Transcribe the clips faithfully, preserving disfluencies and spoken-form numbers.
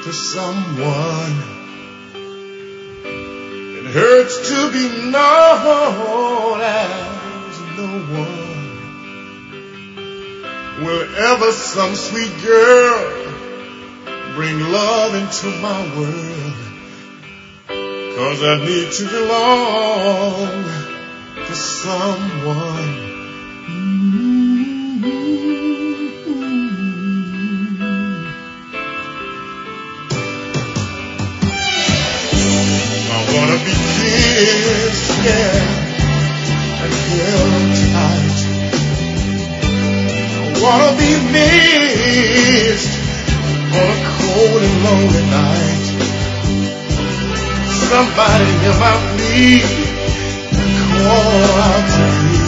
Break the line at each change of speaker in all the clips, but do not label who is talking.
to someone. It hurts to be known as no one will ever some sweet girl bring love into my world. 'Cause I need to belong to someone. I wanna be kissed, yeah, and held tight. I wanna be missed on a cold and lonely night. Somebody hear my plea and call out to me.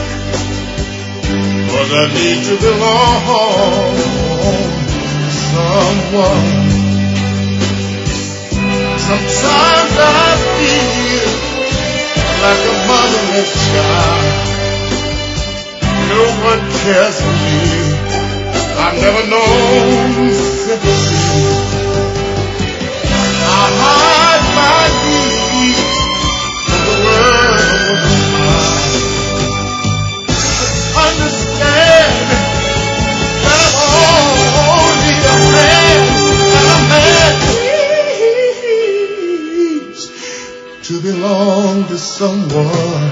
'Cause I need to belong to someone. Sometimes I feel like a motherless child. No one cares for me. I've never known sympathy. I hide my needs from the world with a smile. Understand that I'm only a man, and a man needs to belong to someone.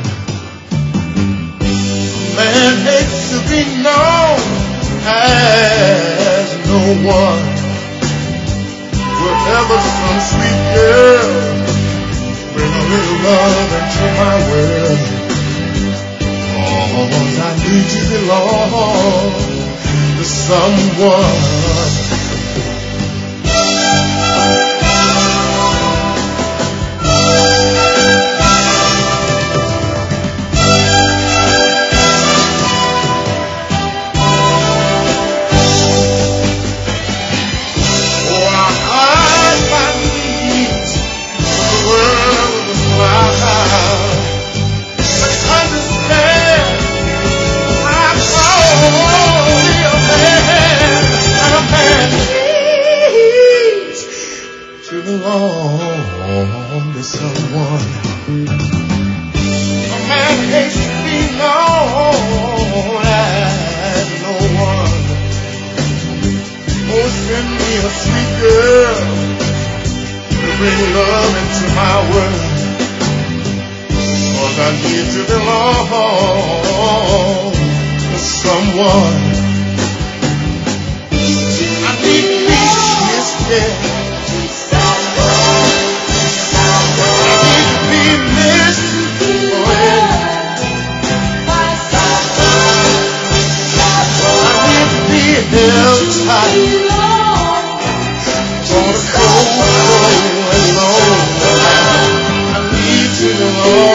A man hates to be known as no one. Whatever some sweet girl bring a little love into my world. Oh, I need to belong to someone. Oh